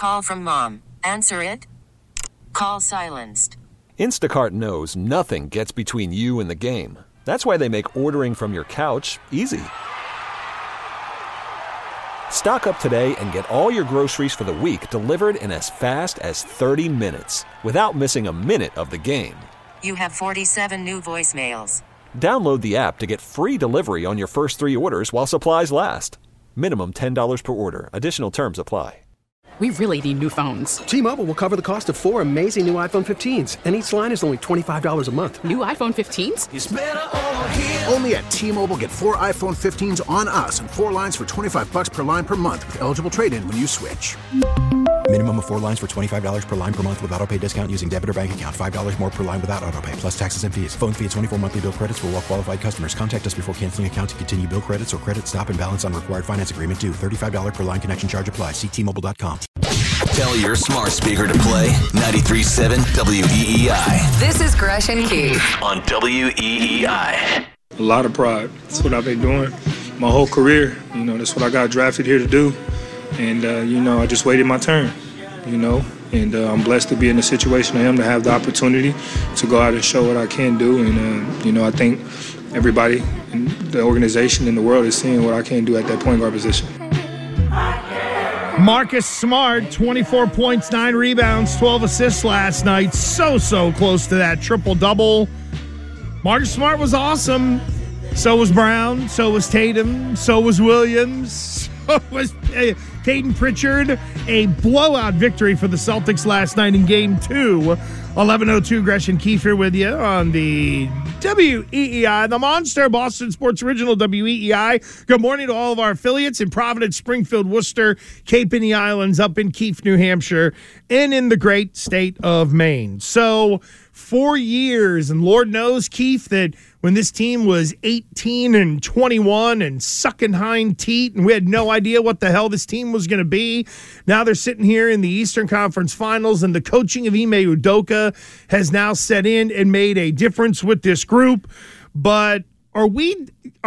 call from mom. Answer it. Call silenced. Instacart knows nothing gets between you and the game. That's why they make ordering from your couch easy. Stock up today and get all your groceries for the week delivered in as fast as 30 minutes without missing a minute of the game. You have 47 new voicemails. Download the app to get free delivery on your first 3 orders while supplies last. Minimum $10 per order. Additional terms apply. We really need new phones. T-Mobile will cover the cost of 4 amazing new iPhone 15s, and each line is only $25 a month. New iPhone 15s? It's better over here. Only at T-Mobile, get 4 iPhone 15s on us and 4 lines for $25 per line per month with eligible trade-in when you switch. Minimum of 4 lines for $25 per line per month with autopay discount using debit or bank account. $5 more per line without autopay, plus taxes and fees. Phone fee at 24 monthly bill credits for well-qualified customers. Contact us before canceling account to continue bill credits or credit stop and balance on required finance agreement due. $35 per line connection charge applies. See T-Mobile.com. Tell your smart speaker to play 93.7 WEEI. This is Gresh and Keith on WEEI. A lot of pride. That's what I've been doing my whole career. You know, that's what I got drafted here to do. And, I just waited my turn, and I'm blessed to be in the situation I am, to have the opportunity to go out and show what I can do. And, I think everybody in the organization in the world is seeing what I can do at that point guard position. Marcus Smart, 24 points, 9 rebounds, 12 assists last night. So close to that triple-double. Marcus Smart was awesome. So was Brown. So was Tatum. So was Williams. So was Peyton Pritchard. A blowout victory for the Celtics last night in Game 2. 11:02, Gresh and Keith here with you on the WEEI, the Monster Boston Sports Original WEEI. Good morning to all of our affiliates in Providence, Springfield, Worcester, Cape and the Islands, up in Keith, New Hampshire, and in the great state of Maine. So 4 years, and Lord knows, Keith, that when this team was 18-21 and sucking hind teat, and we had no idea what the hell this team was going to be. Now they're sitting here in the Eastern Conference Finals, and the coaching of Ime Udoka has now set in and made a difference with this group. But are we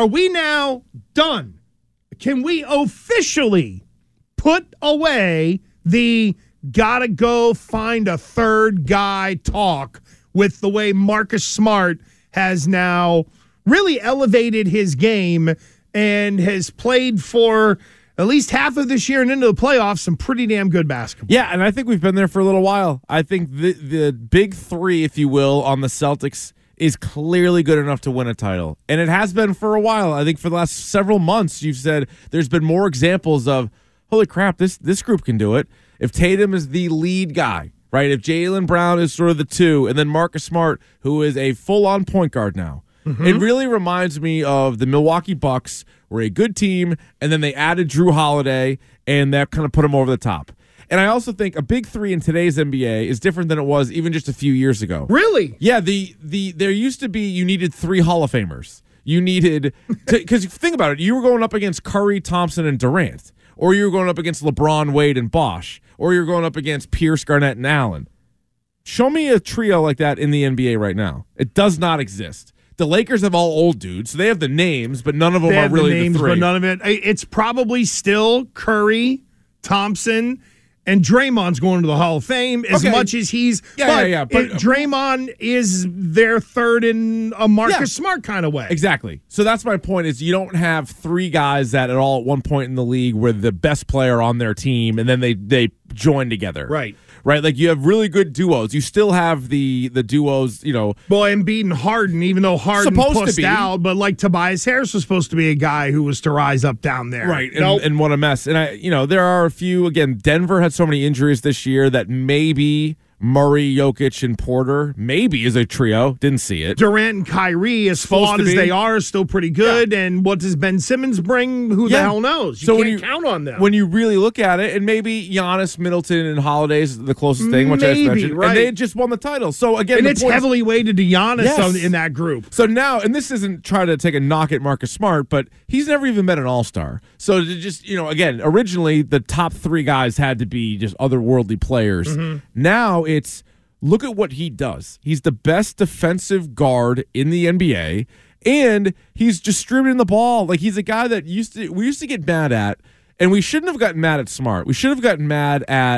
now done? Can we officially put away the gotta go find a third guy talk with the way Marcus Smart has now really elevated his game and has played for at least half of this year and into the playoffs some pretty damn good basketball? Yeah, and I think we've been there for a little while. I think the big three, if you will, on the Celtics is clearly good enough to win a title. And it has been for a while. I think for the last several months you've said there's been more examples of, holy crap, this group can do it. If Tatum is the lead guy, right? If Jaylen Brown is sort of the 2, and then Marcus Smart, who is a full-on point guard now. Mm-hmm. It really reminds me of the Milwaukee Bucks were a good team, and then they added Drew Holiday, and that kind of put them over the top. And I also think a big three in today's NBA is different than it was even just a few years ago. Really? Yeah, there used to be, you needed 3 Hall of Famers. You needed, because think about it, you were going up against Curry, Thompson, and Durant. Or you were going up against LeBron, Wade, and Bosh. Or you're going up against Pierce, Garnett, and Allen. Show me a trio like that in the NBA right now. It does not exist. The Lakers have all old dudes, so they have the names, but none of them are really the 3. But none of it. It's probably still Curry, Thompson, and Draymond's going to the Hall of Fame as much as he's. But Draymond is their third in a Marcus Smart kind of way. Exactly. So that's my point: is you don't have 3 guys that at all at one point in the league were the best player on their team, and then they join together. Right. Right, like you have really good duos. You still have the duos, Boy, Embiid and Harden, even though Harden pushed out, but like Tobias Harris was supposed to be a guy who was to rise up down there. Right, and what a mess. And there are a few, again, Denver had so many injuries this year that maybe Murray, Jokic, and Porter maybe is a trio. Didn't see it. Durant and Kyrie, as flawed as they are still pretty good. Yeah. And what does Ben Simmons bring? Who the hell knows? You can't count on them. When you really look at it, and maybe Giannis, Middleton, and Holiday is the closest thing, which I just mentioned. Right. And they just won the title. So again, and it's heavily weighted to Giannis in that group. So now, and this isn't trying to take a knock at Marcus Smart, but he's never even been an all-star. So to just, again, originally the top 3 guys had to be just otherworldly players. Mm-hmm. Now it's, look at what he does. He's the best defensive guard in the NBA, and he's distributing the ball. Like, he's a guy that we used to get mad at, and we shouldn't have gotten mad at Smart. We should have gotten mad at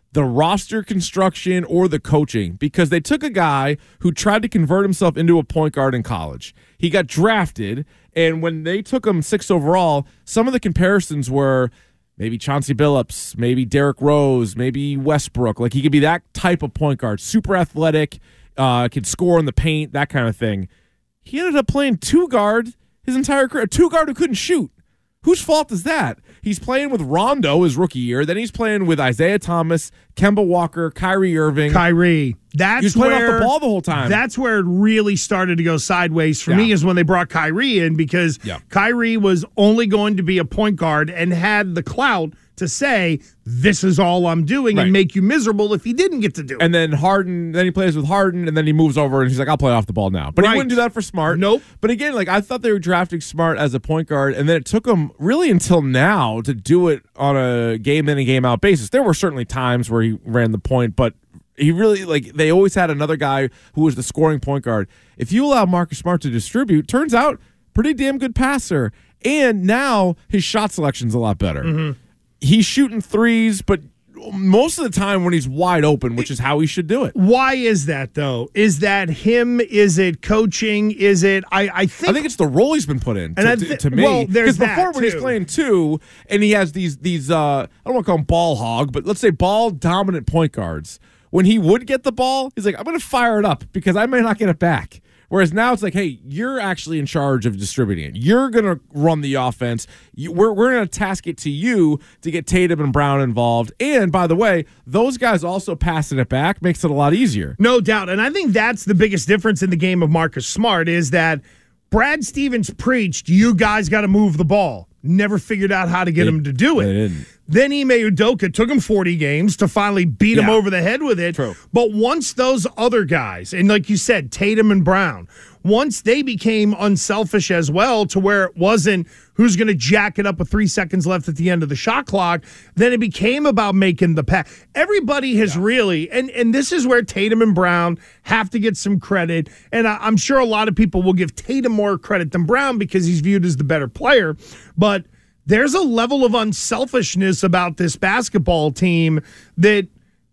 the roster construction or the coaching, because they took a guy who tried to convert himself into a point guard in college. He got drafted, and when they took him 6th overall, some of the comparisons were maybe Chauncey Billups, maybe Derrick Rose, maybe Westbrook. Like, he could be that type of point guard, super athletic, could score in the paint, that kind of thing. He ended up playing 2-guard his entire career, a 2-guard who couldn't shoot. Whose fault is that? He's playing with Rondo his rookie year. Then he's playing with Isaiah Thomas, Kemba Walker, Kyrie Irving. That's playing where off the ball the whole time. That's where it really started to go sideways for me, is when they brought Kyrie in, because Kyrie was only going to be a point guard and had the clout to say, this is all I'm doing, and make you miserable if he didn't get to do it. And then he plays with Harden, and then he moves over and he's like, I'll play off the ball now. But he wouldn't do that for Smart. Nope. But again, like, I thought they were drafting Smart as a point guard, and then it took him really until now to do it on a game in and game out basis. There were certainly times where he ran the point, but he really, like, they always had another guy who was the scoring point guard. If you allow Marcus Smart to distribute, turns out pretty damn good passer. And now his shot selection's a lot better. Mm-hmm. He's shooting threes, but most of the time when he's wide open, which is how he should do it. Why is that, though? Is that him? Is it coaching? Is it? I think it's the role he's been put in. To me, well, there's that before when he's playing 2 and he has these I don't want to call him ball hog, but let's say ball dominant point guards. When he would get the ball, he's like, I'm going to fire it up because I may not get it back. Whereas now it's like, hey, you're actually in charge of distributing it. You're going to run the offense. We're going to task it to you to get Tatum and Brown involved. And, by the way, those guys also passing it back makes it a lot easier. No doubt. And I think that's the biggest difference in the game of Marcus Smart, is that Brad Stevens preached, you guys got to move the ball. Never figured out how to get him to do it. They didn't. Then Ime Udoka took him 40 games to finally beat him over the head with it. True. But once those other guys, and like you said, Tatum and Brown, once they became unselfish as well, to where it wasn't who's going to jack it up with 3 seconds left at the end of the shot clock, then it became about making the pass. Everybody has really, and this is where Tatum and Brown have to get some credit. And I'm sure a lot of people will give Tatum more credit than Brown because he's viewed as the better player. But there's a level of unselfishness about this basketball team that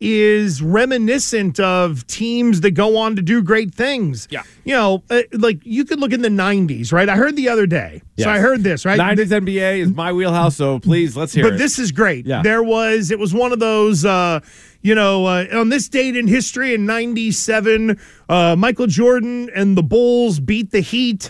is reminiscent of teams that go on to do great things. Yeah. You know, like you could look in the 90s, right? I heard the other day. Yes. So I heard this, right? 90s NBA is my wheelhouse, so please, let's hear it. But this is great. Yeah. It was one of those, on this date in history in 97, Michael Jordan and the Bulls beat the Heat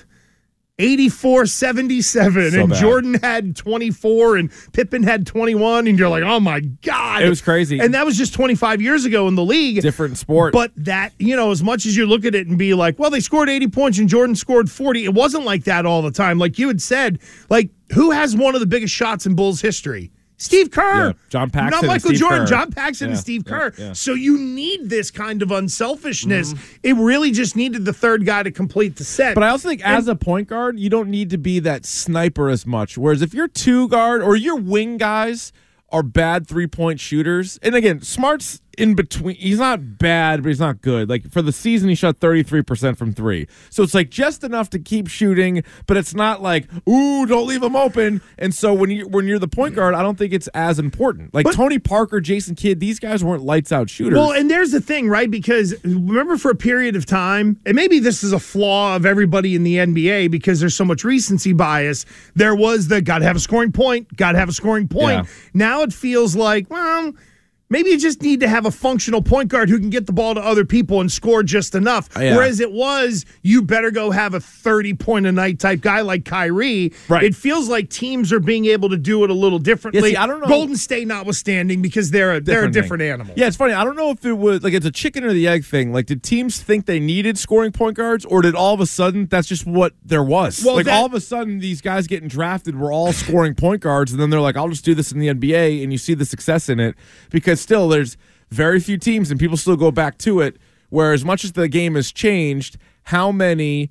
84-77, and bad. Jordan had 24 and Pippen had 21, and you're like, oh my God. It was crazy. And that was just 25 years ago in the league. Different sport. But that, as much as you look at it and be like, well, they scored 80 points and Jordan scored 40, it wasn't like that all the time. Like you had said, like, who has one of the biggest shots in Bulls history? Steve Kerr. Yeah, John Paxson. Not Michael and Steve Jordan. Kerr. John Paxson and Steve Kerr. Yeah. So you need this kind of unselfishness. It really just needed the third guy to complete the set. But I also think as a point guard, you don't need to be that sniper as much. Whereas if your 2-guard or your wing guys are bad 3-point shooters, and again, Smart's in between. He's not bad, but he's not good. Like for the season, he shot 33% from 3. So it's like just enough to keep shooting, but it's not like, ooh, don't leave him open. And so when you're the point guard, I don't think it's as important. Like Tony Parker, Jason Kidd, these guys weren't lights out shooters. Well, and there's the thing, right? Because remember, for a period of time, and maybe this is a flaw of everybody in the NBA because there's so much recency bias, there was the got to have a scoring point, got to have a scoring point. Yeah. Now it feels like, well, maybe you just need to have a functional point guard who can get the ball to other people and score just enough. Yeah. Whereas it was, you better go have a 30-point-a-night type guy like Kyrie. Right. It feels like teams are being able to do it a little differently. Yeah, see, I don't know. Golden State notwithstanding, because they're a different animal. Yeah, it's funny. I don't know if it was like it's a chicken or the egg thing. Like, did teams think they needed scoring point guards, or did all of a sudden that's just what there was? Well, like all of a sudden these guys getting drafted were all scoring point guards, and then they're like, I'll just do this in the NBA, and you see the success in it because still there's very few teams, and people still go back to it, where as much as the game has changed, how many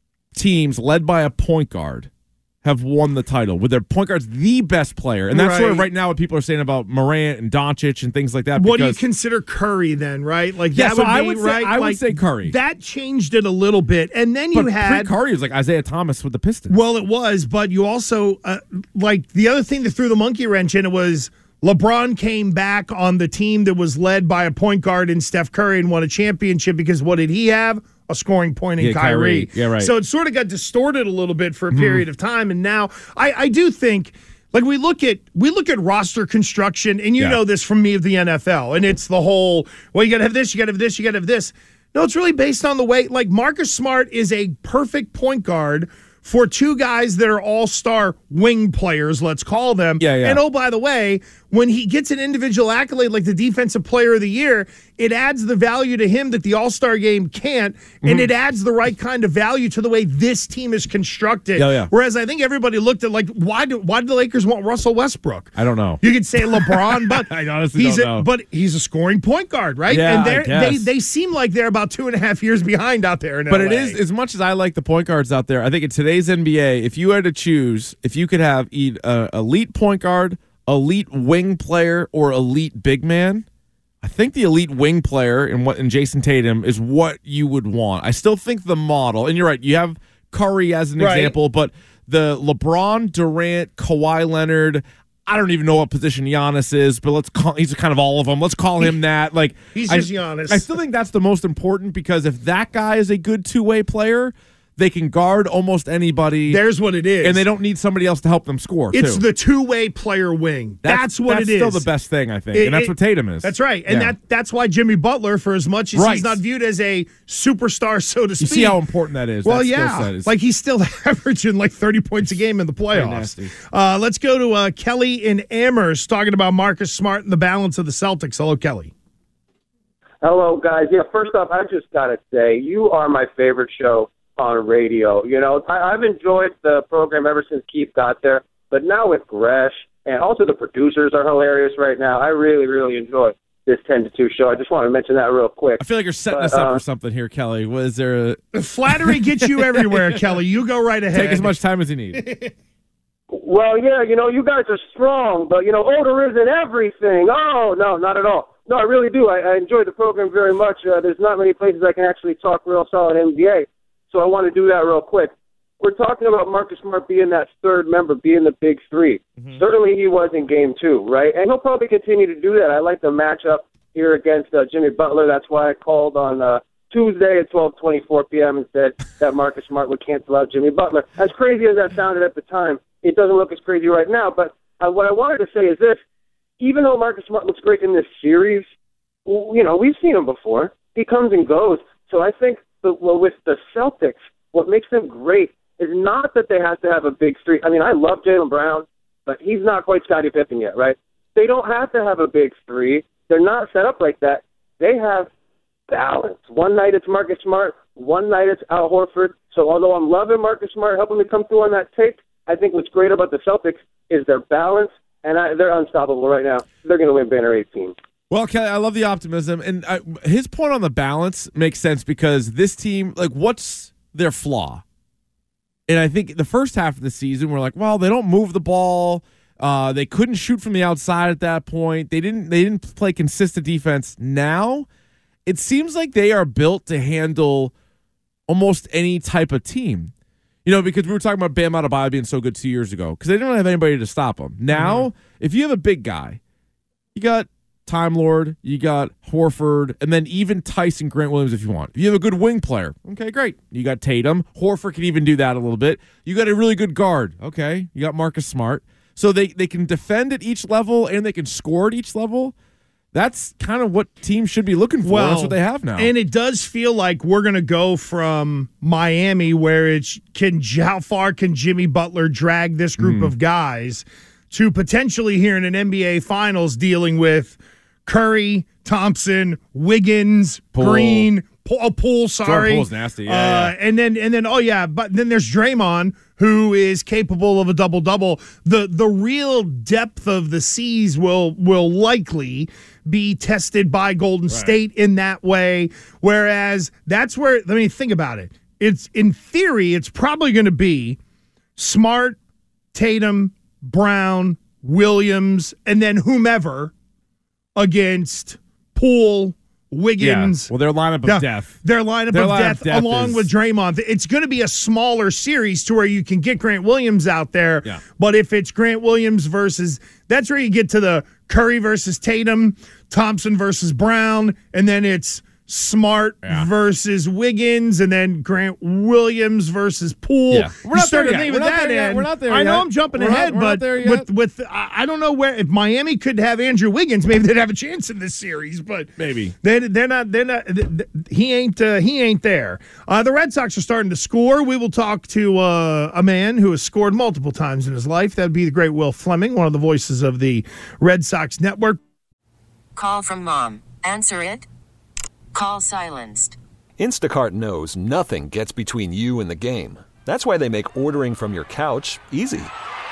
teams led by a point guard have won the title with their point guard's the best player? And that's sort of right now what people are saying about Morant and Doncic and things like that. What do you consider Curry then, right? Like yeah, that so would I be, would say, right? I would say Curry. That changed it a little bit. And then you had Curry was like Isaiah Thomas with the Pistons. Well, it was, but you also like the other thing that threw the monkey wrench in it was LeBron came back on the team that was led by a point guard in Steph Curry and won a championship because what did he have? A scoring point in Kyrie. Yeah, right. So it sort of got distorted a little bit for a period of time. And now I do think, like, we look at roster construction, and you know this from me of the NFL, and it's the whole, well, you got to have this, you got to have this, you got to have this. No, it's really based on the way, like, Marcus Smart is a perfect point guard for two guys that are all-star wing players, let's call them. Yeah. And, oh, by the way, when he gets an individual accolade like the Defensive Player of the Year, it adds the value to him that the All-Star game can't, and it adds the right kind of value to the way this team is constructed. Yeah. Whereas I think everybody looked at, like, why do the Lakers want Russell Westbrook? I don't know. You could say LeBron, but I honestly don't know. But he's a scoring point guard, right? Yeah, and they seem like they're about 2.5 years behind out there in But LA. it is, as much as I like the point guards out there, I think in today's NBA, if you had to choose, if you could have elite point guard, elite wing player, or elite big man, I think the elite wing player in Jason Tatum is what you would want. I still think the model, and you're right, you have Curry as an example, but the LeBron, Durant, Kawhi Leonard, I don't even know what position Giannis is, but he's kind of all of them. Let's call him that. Like, he's just Giannis. I still think that's the most important, because if that guy is a good two-way player, they can guard almost anybody. There's what it is. And they don't need somebody else to help them score, It's the two-way player wing. That's what it is. That's still the best thing, I think. And that's what Tatum is. That's right. And that's why Jimmy Butler, for as much as he's not viewed as a superstar, so to speak. You see how important that is. Well, that like, he's still averaging like 30 points a game in the playoffs. Let's go to Kelly in Amherst talking about Marcus Smart and the balance of the Celtics. Hello, Kelly. Hello, guys. Yeah, first off, I just got to say, you are my favorite show on radio. You know, I've enjoyed the program ever since Keith got there, but now with Gresh, and also the producers are hilarious right now. I really, really enjoy this 10 to 2 show. I just want to mention that real quick. I feel like you're setting us up for something here, Kelly. Was there Flattery gets you everywhere, Kelly. You go right ahead. Take as much time as you need. Well, yeah, you know, you guys are strong, but, you know, odor isn't everything. Oh, no, not at all. No, I really do. I enjoy the program very much. There's not many places I can actually talk real solid NBA. So I want to do that real quick. We're talking about Marcus Smart being that third member, being the big three. Certainly he was in game 2, right? And he'll probably continue to do that. I like the matchup here against Jimmy Butler. That's why I called on Tuesday at 12:24 p.m. and said that Marcus Smart would cancel out Jimmy Butler. As crazy as that sounded at the time, it doesn't look as crazy right now. But what I wanted to say is this. Even though Marcus Smart looks great in this series, you know, we've seen him before. He comes and goes. So I think with the Celtics, what makes them great is not that they have to have a big three. I mean, I love Jaylen Brown, but he's not quite Scottie Pippen yet, right? They don't have to have a big three. They're not set up like that. They have balance. One night it's Marcus Smart, one night it's Al Horford. So although I'm loving Marcus Smart, helping me come through on that tape, I think what's great about the Celtics is their balance, and they're unstoppable right now. They're going to win banner 18. Well, Kelly, I love the optimism, and his point on the balance makes sense because this team, like, what's their flaw? And I think the first half of the season, we're like, well, they don't move the ball. They couldn't shoot from the outside at that point. They didn't play consistent defense. Now, it seems like they are built to handle almost any type of team. You know, because we were talking about Bam Adebayo being so good 2 years ago because they didn't really have anybody to stop him. Now, if you have a big guy, you got Time Lord, you got Horford, and then even Tyson Grant Williams if you want. If you have a good wing player, okay, great. You got Tatum. Horford can even do that a little bit. You got a really good guard, okay. You got Marcus Smart. So they can defend at each level and they can score at each level. That's kind of what teams should be looking for. Well, that's what they have now. And it does feel like we're going to go from Miami where it's how far can Jimmy Butler drag this group of guys to potentially here in an NBA Finals dealing with Curry, Thompson, Wiggins, Green, Poole, sorry. Poole's nasty. Yeah. And then but then there's Draymond, who is capable of a double-double. The real depth of the seas will likely be tested by Golden State in that way. Whereas that's where, let me think about it. It's in theory, it's probably going to be Smart, Tatum, Brown, Williams, and then whomever against Poole, Wiggins. Yeah. Well, their lineup of death. Their lineup of death along with Draymond. It's going to be a smaller series to where you can get Grant Williams out there. Yeah. But if it's Grant Williams versus, that's where you get to the Curry versus Tatum, Thompson versus Brown, and then it's Smart versus Wiggins, and then Grant Williams versus Poole. Yeah. We're not there yet. We're not there yet. I know I'm jumping ahead, but with I don't know where. If Miami could have Andrew Wiggins, maybe they'd have a chance in this series. But maybe they're not. He ain't there. The Red Sox are starting to score. We will talk to a man who has scored multiple times in his life. That'd be the great Will Fleming, one of the voices of the Red Sox network. Call from mom. Answer it. Call silenced. Instacart knows nothing gets between you and the game. That's why they make ordering from your couch easy.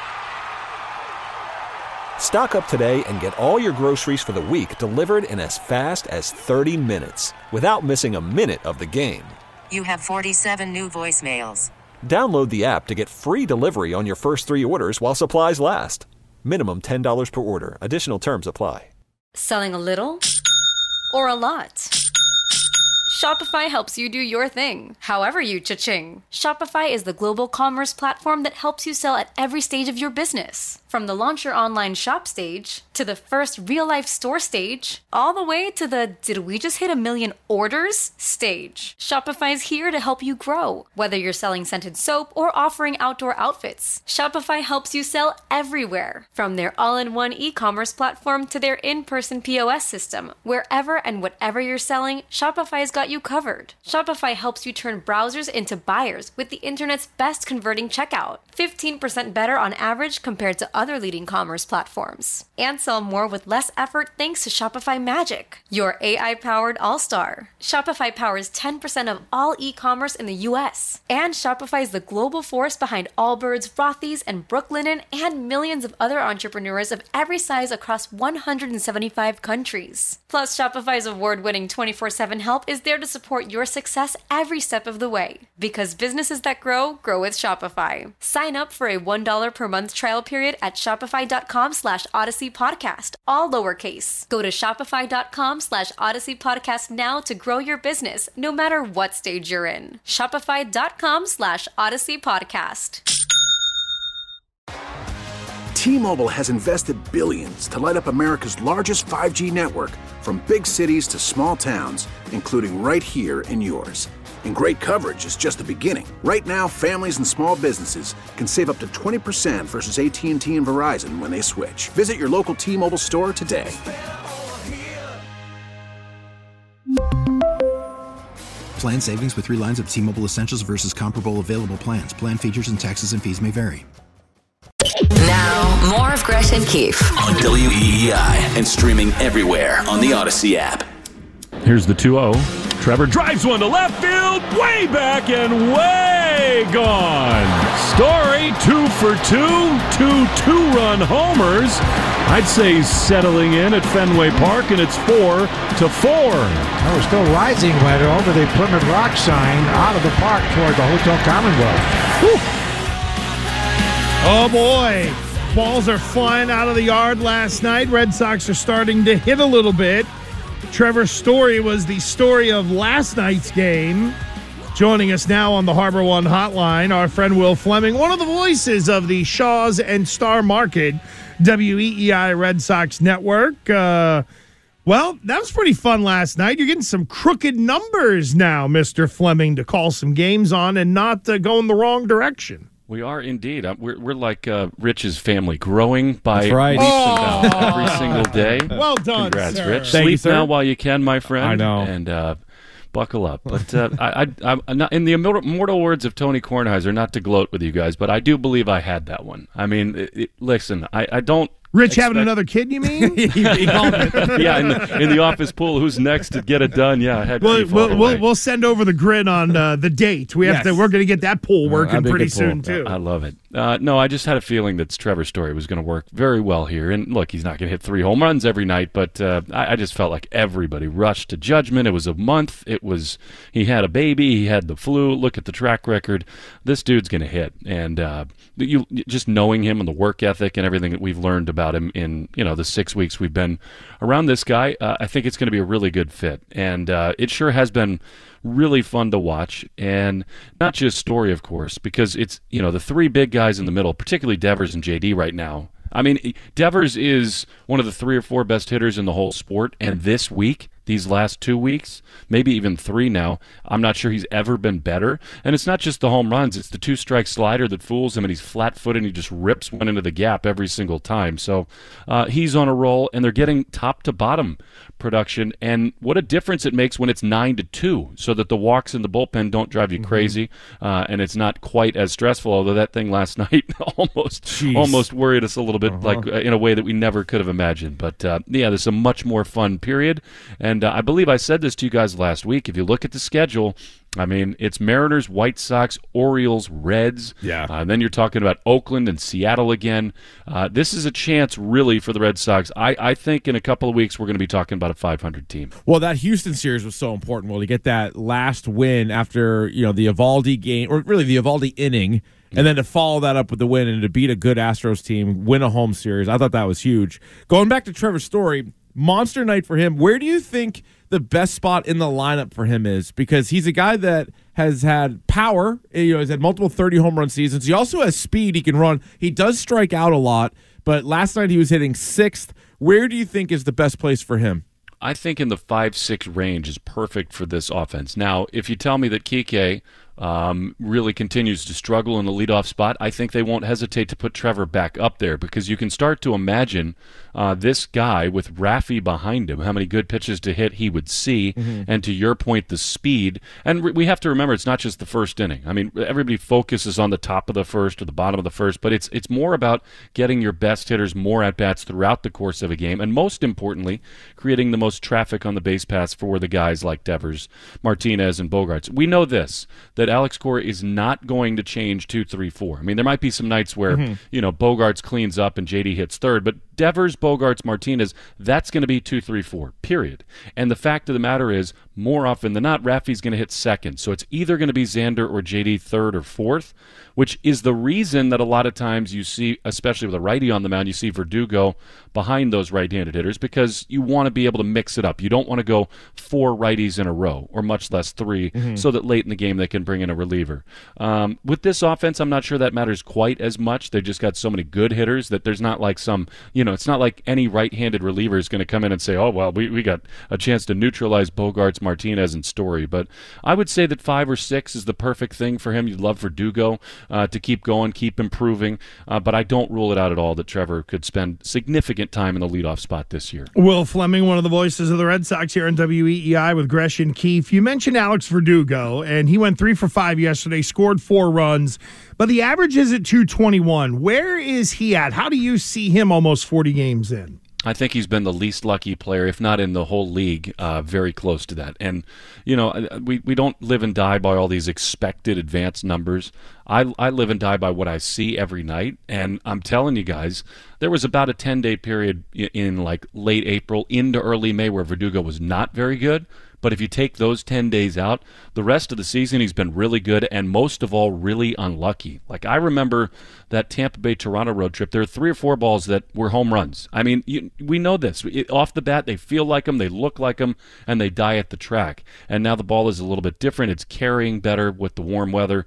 Stock up today and get all your groceries for the week delivered in as fast as 30 minutes without missing a minute of the game. You have 47 new voicemails. Download the app to get free delivery on your first 3 orders while supplies last. Minimum $10 per order. Additional terms apply. Selling a little or a lot? Shopify helps you do your thing, however you cha-ching. Shopify is the global commerce platform that helps you sell at every stage of your business. From the launch your online shop stage, to the first real-life store stage, all the way to the did we just hit 1 million orders stage. Shopify's here to help you grow. Whether you're selling scented soap or offering outdoor outfits, Shopify helps you sell everywhere. From their all-in-one e-commerce platform to their in-person POS system, wherever and whatever you're selling, Shopify's got you covered. Shopify helps you turn browsers into buyers with the internet's best converting checkout. 15% better on average compared to other leading commerce platforms. And sell more with less effort thanks to Shopify Magic, your AI-powered all-star. Shopify powers 10% of all e-commerce in the U.S. And Shopify is the global force behind Allbirds, Rothy's, and Brooklinen, and millions of other entrepreneurs of every size across 175 countries. Plus, Shopify's award-winning 24/7 help is there to support your success every step of the way. Because businesses that grow with Shopify. Sign up for a $1 per month trial period at shopify.com/Odyssey Podcast, all lowercase. Go to shopify.com/Odyssey Podcast now to grow your business, no matter what stage you're in. Shopify.com/Odyssey Podcast. T-Mobile has invested billions to light up America's largest 5G network, from big cities to small towns, including right here in yours. And great coverage is just the beginning. Right now, families and small businesses can save up to 20% versus AT&T and Verizon when they switch. Visit your local T-Mobile store today. Plan savings with 3 lines of T-Mobile Essentials versus comparable available plans. Plan features and taxes and fees may vary. Now, more of Gresh and Keefe on WEEI and streaming everywhere on the Odyssey app. Here's the 2-0. Trevor drives one to left field, way back and way gone. Story 2 for 2, 2 two-run homers. I'd say he's settling in at Fenway Park, and it's 4-4. Oh, we're still rising, but over the Plymouth Rock sign, out of the park toward the Hotel Commonwealth. Whew. Oh, boy. Balls are flying out of the yard last night. Red Sox are starting to hit a little bit. Trevor Story was the story of last night's game. Joining us now on the Harbor One hotline, our friend Will Fleming, one of the voices of the Shaws and Star Market WEEI Red Sox Network. Well, that was pretty fun last night. You're getting some crooked numbers now, Mr. Fleming, to call some games on and not go in the wrong direction. We are indeed. We're like Rich's family, growing by leaps right. and bounds every single day. Well done, Congrats, sir. Rich. Thank Sleep you, sir. now while you can, my friend. I know. And buckle up. But I'm not, in the immortal words of Tony Kornheiser, not to gloat with you guys, but I do believe I had that one. I mean, listen, I don't. Rich having another kid, you mean? he called it. Yeah, in the office pool, who's next to get it done? Yeah, I had. We'll send over the grid on the date. We're going to get that pool working pretty soon too. I love it. No, I just had a feeling that Trevor's story was going to work very well here. And look, he's not going to hit 3 home runs every night, but I just felt like everybody rushed to judgment. It was a month. He had a baby. He had the flu. Look at the track record. This dude's going to hit. And you just knowing him and the work ethic and everything that we've learned about him in the 6 weeks we've been around this guy, I think it's going to be a really good fit. And it sure has been really fun to watch, and not just Story, of course, because it's the 3 big guys in the middle, particularly Devers and JD right now. I mean, Devers is one of the 3 or 4 best hitters in the whole sport, and this week, these last 2 weeks, maybe even 3 now, I'm not sure he's ever been better. And it's not just the home runs, it's the 2-strike slider that fools him, and he's flat-footed and he just rips one into the gap every single time. So he's on a roll, and they're getting top-to-bottom production, and what a difference it makes when it's 9-2, so that the walks in the bullpen don't drive you crazy, and it's not quite as stressful, although that thing last night almost worried us a little bit, like in a way that we never could have imagined. But yeah, there's a much more fun period, and I believe I said this to you guys last week. If you look at the schedule, I mean, it's Mariners, White Sox, Orioles, Reds. Yeah. Then you're talking about Oakland and Seattle again. This is a chance, really, for the Red Sox. I think in a couple of weeks we're going to be talking about a 500 team. Well, that Houston series was so important, to get that last win after the Eovaldi game, or really the Eovaldi inning, and then to follow that up with the win and to beat a good Astros team, win a home series. I thought that was huge. Going back to Trevor Story, monster night for him. Where do you think the best spot in the lineup for him is? Because he's a guy that has had power, has had multiple 30 home run seasons. He also has speed. He can run. He does strike out a lot, but last night he was hitting 6th. Where do you think is the best place for him? I think in the 5-6 range is perfect for this offense. Now, if you tell me that Kike really continues to struggle in the leadoff spot, I think they won't hesitate to put Trevor back up there, because you can start to imagine this guy with Raffy behind him, how many good pitches to hit he would see, and to your point, the speed. And we have to remember, it's not just the first inning. I mean, everybody focuses on the top of the first or the bottom of the first, but it's more about getting your best hitters more at-bats throughout the course of a game, and most importantly, creating the most traffic on the base paths for the guys like Devers, Martinez, and Bogaerts. We know this, that Alex Cora is not going to change 2, 3, 4. I mean, there might be some nights where Bogaerts cleans up and JD hits third, but Devers, Bogaerts, Martinez, that's going to be 2, 3, 4, period. And the fact of the matter is, more often than not, Raffy's going to hit second. So it's either going to be Xander or JD third or fourth, which is the reason that a lot of times you see, especially with a righty on the mound, you see Verdugo behind those right-handed hitters, because you want to be able to mix it up. You don't want to go 4 righties in a row, or much less 3, so that late in the game they can bring in a reliever. With this offense, I'm not sure that matters quite as much. They've just got so many good hitters that there's not like some, it's not like any right-handed reliever is going to come in and say, oh, well, we got a chance to neutralize Bogaerts, Martinez, and Story. But I would say that 5 or 6 is the perfect thing for him. You'd love Verdugo to keep going, keep improving, but I don't rule it out at all that Trevor could spend significant time in the leadoff spot this year. Will Fleming, one of the voices of the Red Sox here on WEEI with Gresh and Keefe. You mentioned Alex Verdugo, and he went 3 for 5 yesterday, scored 4 runs, but the average is at 221. Where is he at? How do you see him almost 40 games in? I think he's been the least lucky player, if not in the whole league, very close to that. And, we don't live and die by all these expected advanced numbers. I live and die by what I see every night. And I'm telling you guys, there was about a 10-day period in like late April into early May where Verdugo was not very good. But if you take those 10 days out, the rest of the season he's been really good, and most of all, really unlucky. Like, I remember that Tampa Bay-Toronto road trip. There are 3 or 4 balls that were home runs. I mean, we know this. Off the bat, they feel like them, they look like them, and they die at the track. And now the ball is a little bit different. It's carrying better with the warm weather.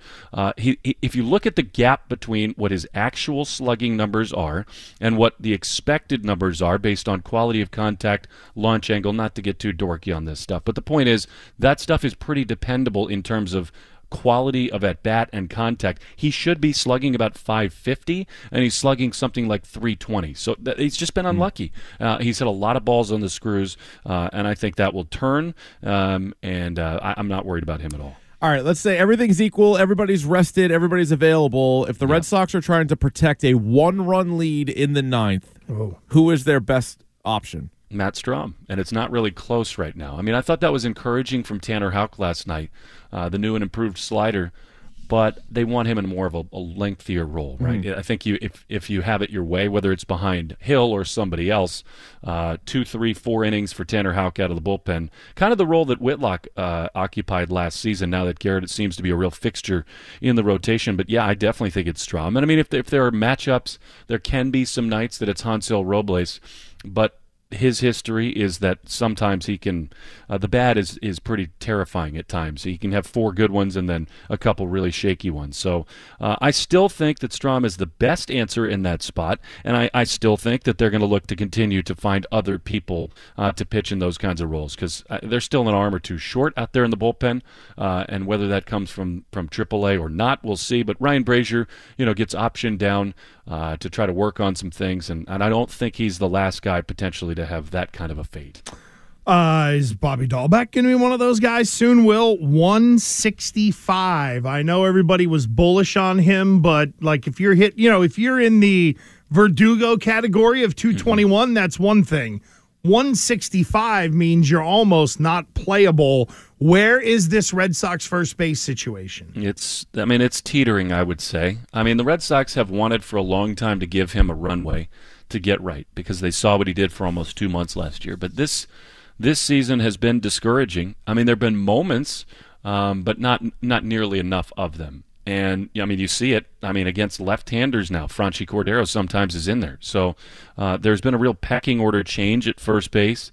If you look at the gap between what his actual slugging numbers are and what the expected numbers are based on quality of contact, launch angle, not to get too dorky on this stuff, but the point is that stuff is pretty dependable in terms of quality of at-bat and contact. He should be slugging about 550, and he's slugging something like 320. So he's just been unlucky. He's hit a lot of balls on the screws, and I think that will turn, and I'm not worried about him at all. All right, let's say everything's equal, everybody's rested, everybody's available. If the Red Sox are trying to protect a 1-run lead in the 9th, who is their best option? Matt Strahm, and it's not really close right now. I mean, I thought that was encouraging from Tanner Houck last night, the new and improved slider, but they want him in more of a lengthier role, right? I think if you have it your way, whether it's behind Hill or somebody else, 2, 3, 4 innings for Tanner Houck out of the bullpen, kind of the role that Whitlock occupied last season, now that Garrett seems to be a real fixture in the rotation. But yeah, I definitely think it's Strahm. And I mean, if there are matchups, there can be some nights that it's Hansel Robles, but his history is that sometimes he can the bad is pretty terrifying at times. He can have 4 good ones and then a couple really shaky ones. So I still think that Strom is the best answer in that spot, and I still think that they're going to look to continue to find other people to pitch in those kinds of roles, because they're still an arm or two short out there in the bullpen, and whether that comes from AAA or not, we'll see. But Ryan Brazier, gets optioned down to try to work on some things, and I don't think he's the last guy potentially to have that kind of a fate. Is Bobby Dahlbeck going to be one of those guys soon, Will? 165. I know everybody was bullish on him, but if you're if you're in the Verdugo category of 221, that's one thing. 165 means you're almost not playable. Where is this Red Sox first base situation? It's teetering, I would say. The Red Sox have wanted for a long time to give him a runway to get right, because they saw what he did for almost 2 months last year. But this season has been discouraging. There have been moments, but not nearly enough of them. And, you see it, against left-handers now. Franchy Cordero sometimes is in there. So there's been a real pecking order change at first base.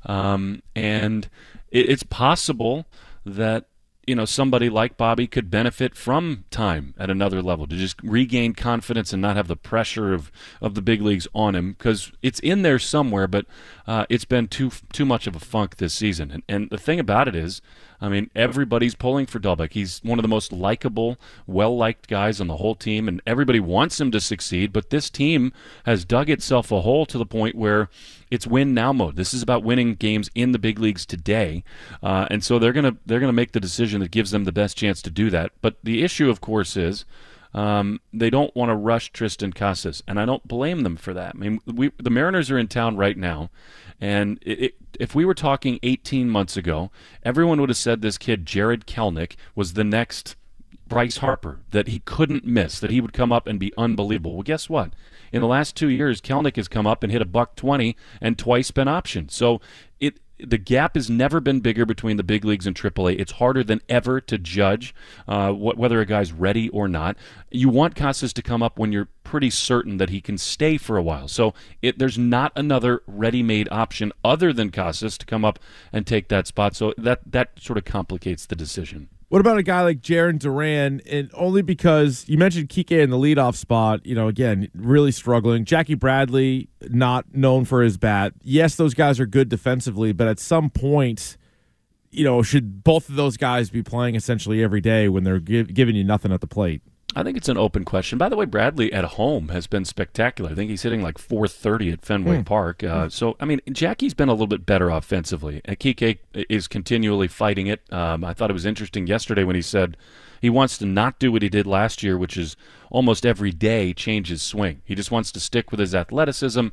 And it's possible that, somebody like Bobby could benefit from time at another level, to just regain confidence and not have the pressure of the big leagues on him, because it's in there somewhere, but it's been too much of a funk this season. And the thing about it is, everybody's pulling for Dahlbeck. He's one of the most likable, well-liked guys on the whole team, and everybody wants him to succeed, but this team has dug itself a hole to the point where it's win now mode. This is about winning games in the big leagues today, and so they're gonna make the decision that gives them the best chance to do that. But the issue, of course, is they don't want to rush Tristan Casas, and I don't blame them for that. The Mariners are in town right now, and if we were talking 18 months ago, everyone would have said this kid, Jared Kelenic, was the next Bryce Harper, that he couldn't miss, that he would come up and be unbelievable. Well, guess what? In the last 2 years, Kelenic has come up and hit a $120 and twice been optioned. So the gap has never been bigger between the big leagues and AAA. It's harder than ever to judge whether a guy's ready or not. You want Casas to come up when you're pretty certain that he can stay for a while. So there's not another ready-made option other than Casas to come up and take that spot. So that sort of complicates the decision. What about a guy like Jarren Duran? And only because you mentioned Kike in the leadoff spot, again, really struggling. Jackie Bradley, not known for his bat. Yes, those guys are good defensively, but at some point, should both of those guys be playing essentially every day when they're giving you nothing at the plate? I think it's an open question. By the way, Bradley at home has been spectacular. I think he's hitting like .430 at Fenway Park. So, Jackie's been a little bit better offensively. Kike is continually fighting it. I thought it was interesting yesterday when he said he wants to not do what he did last year, which is almost every day change his swing. He just wants to stick with his athleticism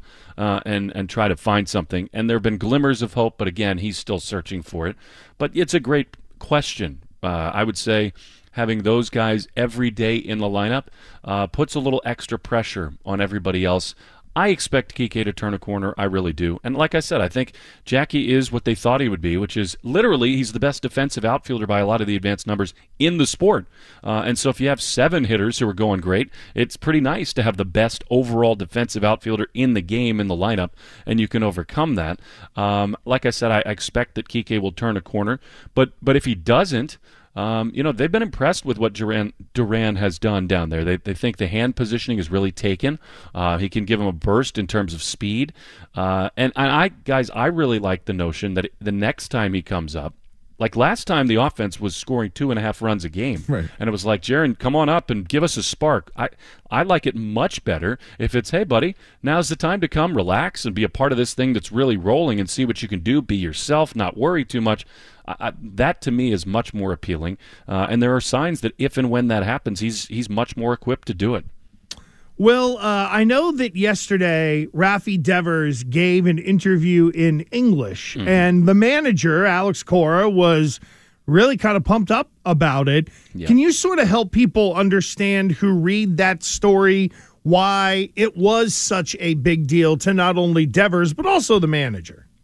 and try to find something. And there have been glimmers of hope, but again, he's still searching for it. But it's a great question. I would say having those guys every day in the lineup puts a little extra pressure on everybody else. I expect Kike to turn a corner. I really do. And like I said, I think Jackie is what they thought he would be, which is literally he's the best defensive outfielder by a lot of the advanced numbers in the sport. And so if you have 7 hitters who are going great, it's pretty nice to have the best overall defensive outfielder in the game in the lineup, and you can overcome that. Like I said, I expect that Kike will turn a corner. But if he doesn't, they've been impressed with what Duran has done down there. They think the hand positioning is really taken. He can give them a burst in terms of speed. And I really like the notion that the next time he comes up, like last time the offense was scoring 2.5 runs a game. Right. And it was like, Jarren, come on up and give us a spark. I like it much better if it's, hey, buddy, now's the time to come, relax, and be a part of this thing that's really rolling and see what you can do, be yourself, not worry too much. That to me is much more appealing. And there are signs that if and when that happens, he's much more equipped to do it. Well, I know that yesterday Rafi Devers gave an interview in English, and the manager, Alex Cora, was really kind of pumped up about it. Yeah. Can you sort of help people understand who read that story, why it was such a big deal to not only Devers, but also the manager?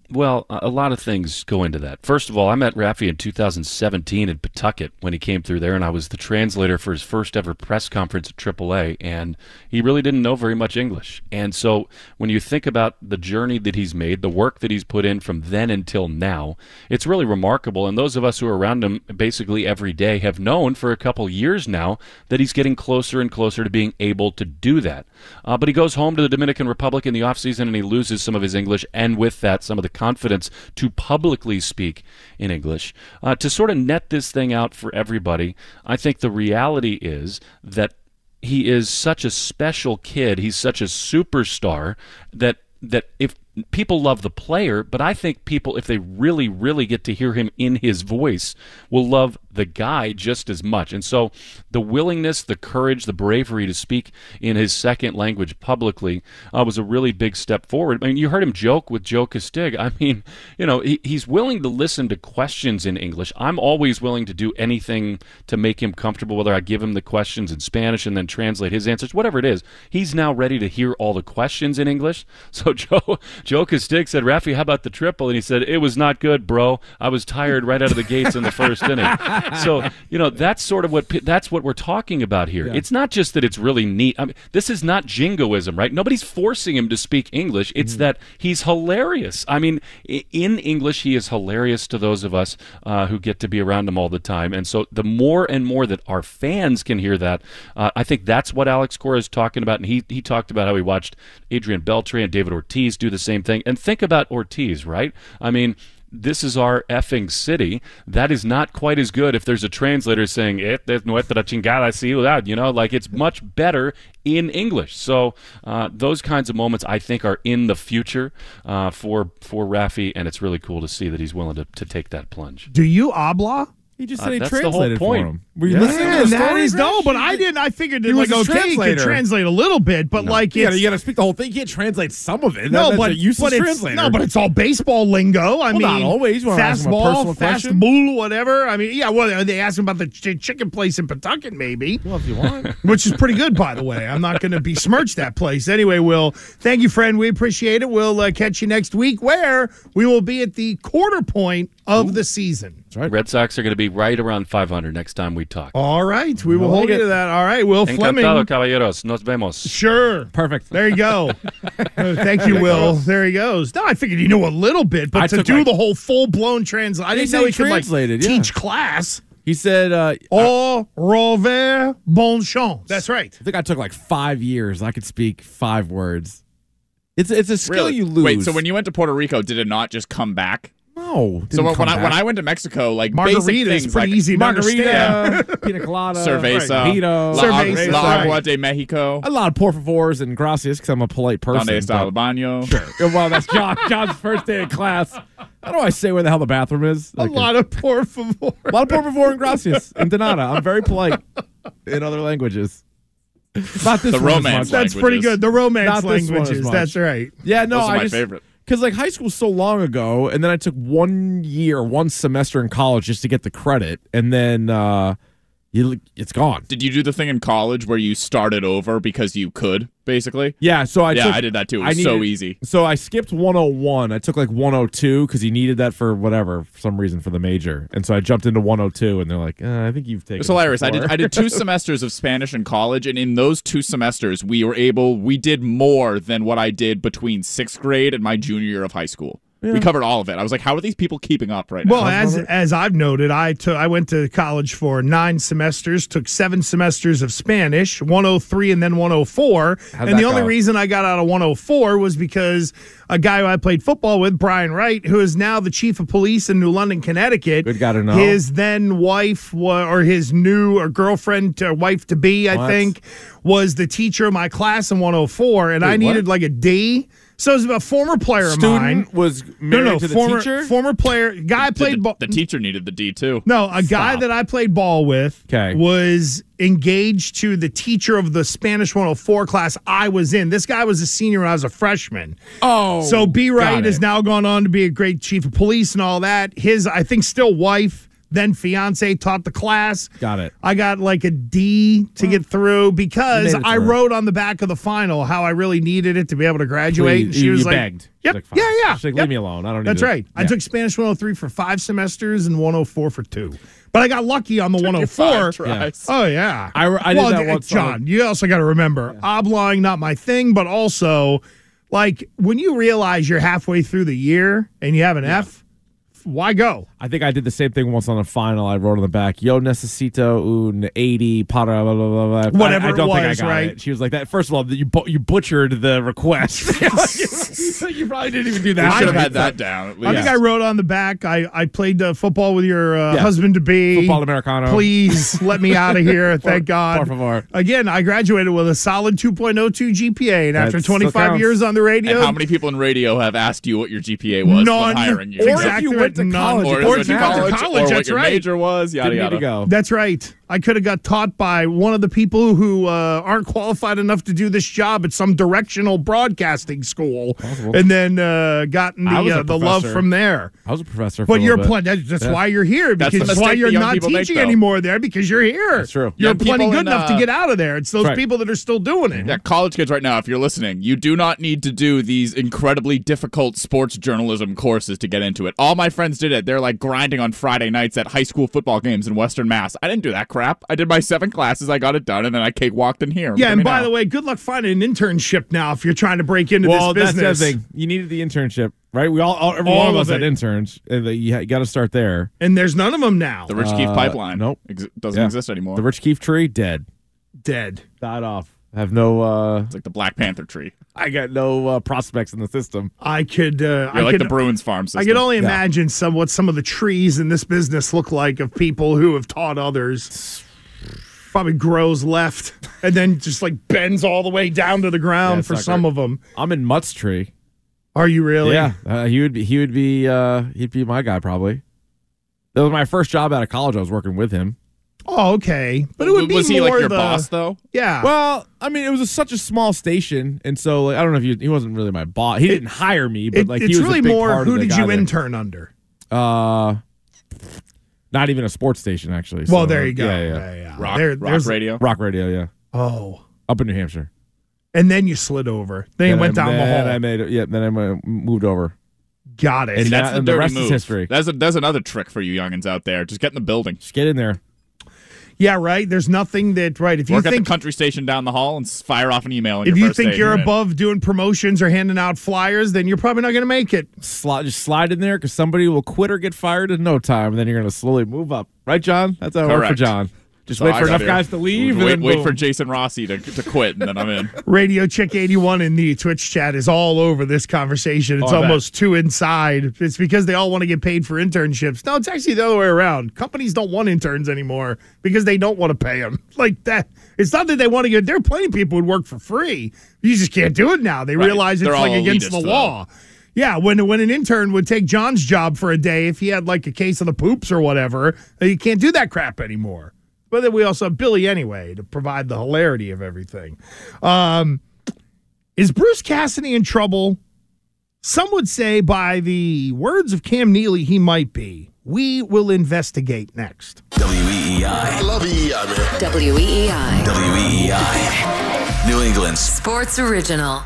Well, a lot of things go into that. First of all, I met Rafi in 2017 in Pawtucket when he came through there, and I was the translator for his first ever press conference at AAA, and he really didn't know very much English. And so when you think about the journey that he's made, the work that he's put in from then until now, it's really remarkable. And those of us who are around him basically every day have known for a couple years now that he's getting closer and closer to being able to do that. But he goes home to the Dominican Republic in the offseason, and he loses some of his English, and with that, some of the confidence to publicly speak in English. To sort of net this thing out for everybody, I think the reality is that he is such a special kid, he's such a superstar, that if people love the player, but I think people, if they really, really get to hear him in his voice, will love the guy just as much. And so the willingness, the courage, the bravery to speak in his second language publicly was a really big step forward. I mean, you heard him joke with Joe Castig. I mean, you know, he's willing to listen to questions in English. I'm always willing to do anything to make him comfortable, whether I give him the questions in Spanish and then translate his answers, whatever it is. He's now ready to hear all the questions in English. So Joe Castig said, Rafi, how about the triple? And he said, it was not good, bro. I was tired right out of the gates in the first inning. So, you know, that's sort of what we're talking about here. Yeah. It's not just that it's really neat. I mean, this is not jingoism, right? Nobody's forcing him to speak English. It's that he's hilarious. I mean, in English, he is hilarious to those of us who get to be around him all the time. And so the more and more that our fans can hear that, I think that's what Alex Cora is talking about. And he talked about how he watched Adrian Beltre and David Ortiz do the same thing. And think about Ortiz, right? I mean, this is our effing city. That is not quite as good if there's a translator saying, nuestra chingada ciudad, you know, like it's much better in English. So those kinds of moments, I think, are in the future for Rafi, and it's really cool to see that he's willing to take that plunge. Do you habla? He just said he that's translated the whole point. for him. Were you listening to the story? No, but I didn't. I figured that, He was like, a okay, you could translate a little bit, but like you it's... got to speak the whole thing. You can't translate some of it. No, That's but a useless it's, translator. no, but it's all baseball lingo. I mean, not always. You wanna ask him a personal fastball, question? fastball, whatever. I mean, yeah, well, they asked him about the chicken place in Pawtucket, maybe. Well, if you want. Which is pretty good, by the way. I'm not going to besmirch that place. Anyway, Will, thank you, friend. We appreciate it. We'll catch you next week, where we will be at the quarter point of the season. That's right. Red Sox are going to be right around 500 next time we talk. All right. We will hold you to that. All right. Will Fleming. Encantado, caballeros. Nos vemos. Sure. Perfect. There you go. Thank you, Will. There he goes. No, I figured you knew a little bit, but to do the whole full-blown translation, I didn't know he could teach class. He said, au revoir, bon chance. That's right. I think I took like 5 years. I could speak 5 words. It's a skill you lose. Wait, so when you went to Puerto Rico, did it not just come back? No. So when I went to Mexico, like margarita is pretty easy to understand. Pina colada, cerveza, mojito, la agua de Mexico. A lot of por favors and gracias because I'm a polite person. Donde está el baño? Sure. Well, that's John's first day of class. How do I say where the hell the bathroom is? Like a lot of por favor. A lot of por favor and gracias and de nada. I'm very polite in other languages. Not this the one romance. That's pretty good. The romance Not languages. That's right. Yeah, no, Those are my favorite. Because like high school was so long ago, and then I took 1 year, 1 semester in college just to get the credit, and then it's gone. Did you do the thing in college where you started over because you could, basically? Yeah, so I did that too. It was so easy. So I skipped 101. I took like 102 because he needed that for some reason for the major, and so I jumped into 102, and they're like, I think you've taken. It's hilarious. I did 2 semesters of Spanish in college, and in those 2 semesters, we did more than what I did between 6th grade and my junior year of high school. Yeah. We covered all of it. I was like, how are these people keeping up right now? Well, as I've noted, I went to college for 9 semesters, took 7 semesters of Spanish, 103 and then 104. And the only reason I got out of 104 was because a guy who I played football with, Brian Wright, who is now the chief of police in New London, Connecticut. Good guy to know. His then wife, or his new girlfriend, wife-to-be, I think, was the teacher of my class in 104, and I needed like a D. So it was a former player of mine. Was married to the teacher? Former player. Guy I played ball. The teacher needed the D too. No, a guy that I played ball with was engaged to the teacher of the Spanish 104 class I was in. This guy was a senior when I was a freshman. Oh. So B. Wright has now gone on to be a great chief of police and all that. His, I think, still wife then fiance taught the class. Got it. I got like a D to get through because made it I through. wrote on the back of the final how I really needed it to be able to graduate. And Please, she was you like, begged. Yep, She's like, fine. yeah. She's like, yep. leave me alone. I don't need That's it. right. I Yeah. took Spanish 103 for 5 semesters and 104 for 2. But I got lucky on the 104. Yeah. Oh, yeah. I did that once. John, you also got to remember, oblong, not my thing, but also, like, when you realize you're halfway through the year and you have an F, why go? I think I did the same thing once on the final. I wrote on the back, "Yo necesito un 80 para blah, blah, blah, blah." Whatever I don't it think I was, got right? it. She was like, "That first of all, you butchered the request. You probably didn't even do that. I should have right. had that down. At I think least. I wrote on the back, I played football with your husband-to-be. Football Americano. Please let me out of here. Thank God. Por favor. Again, I graduated with a solid 2.02 GPA, and after That still 25 counts. years on the radio, And how many people in radio have asked you what your GPA was None. when hiring you? Or Exactly. if you went to college, Or it if doesn't you went to matter. college, or what That's your right. major was, yada Didn't need yada. to go. That's right. I could have got taught by one of the people who aren't qualified enough to do this job at some directional broadcasting school, Possible. and then gotten I was a the love professor. from there. I was a professor. For But a you're little bit. that's Yeah. why you're here, That's because the that's why mistake you're the young not people make, teaching though. anymore there, because you're here. That's true. You're Young plenty people good in, enough to get out of there. It's those right. people that are still doing it. Yeah, college kids right now, if you're listening, you do not need to do these incredibly difficult sports journalism courses to get into it. All my friends did it. They're like grinding on Friday nights at high school football games in Western Mass. I didn't do that crap. I did my 7 classes, I got it done, and then I cakewalked in here. Yeah, and by the way, good luck finding an internship now if you're trying to break into Well, this that's business. the other thing. You needed the internship, right? We every All one of of us had it. interns. And you got to start there. And there's none of them now. The Rich Keefe pipeline nope. doesn't exist anymore. The Rich Keefe tree, dead. Dead. Died off. I have no. It's like the Black Panther tree. I got no prospects in the system. I could. You're I like could, the Bruins farm system. I could only imagine what some of the trees in this business look like of people who have taught others. Probably grows left and then just like bends all the way down to the ground Yeah, for sucker. some of them. I'm in Mutt's tree. Are you really? Yeah, he'd be my guy probably. That was my first job out of college. I was working with him. Oh, okay. But it would be Was he more like your the- boss though? Yeah. Well, I mean, it was such a small station, and so like, I don't know if he wasn't really my boss. He didn't hire me, but like it's he was really a big more. part Who of the did guy you there. intern under? Not even a sports station, actually. Well, So, there you go. Yeah. Rock there's- radio. Rock radio, yeah. Oh. Up in New Hampshire. And then you slid over. Then you went down the hall. Then I moved over. Got it. And That's that- the and the dirty rest move. is history. There's another trick for you youngins out there. Just get in the building. Just get in there. Yeah, right. There's nothing that if you Work at think the country station down the hall and fire off an email. if you think you're above doing promotions or handing out flyers, then you're probably not going to make it. Just slide in there because somebody will quit or get fired in no time, and then you're going to slowly move up. Right, John? That's how it worked for John. Just wait for enough guys to leave. and then Wait boom. for Jason Rossi to quit, and then I'm in. Radio Chick 81 in the Twitch chat is all over this conversation. It's Oh, I bet. almost too inside. It's because they all want to get paid for internships. No, it's actually the other way around. Companies don't want interns anymore because they don't want to pay them. Like that. It's not that they want to get. There are plenty of people who would work for free. You just can't do it now. They Right. realize it's They're like all against the elitist, law. Yeah, when an intern would take John's job for a day if he had like a case of the poops or whatever, you can't do that crap anymore. But then we also have Billy anyway to provide the hilarity of everything. Is Bruce Cassidy in trouble? Some would say, by the words of Cam Neely, he might be. We will investigate next. WEEI. I love EEI, man. WEEI. WEEI. New England's Sports Original.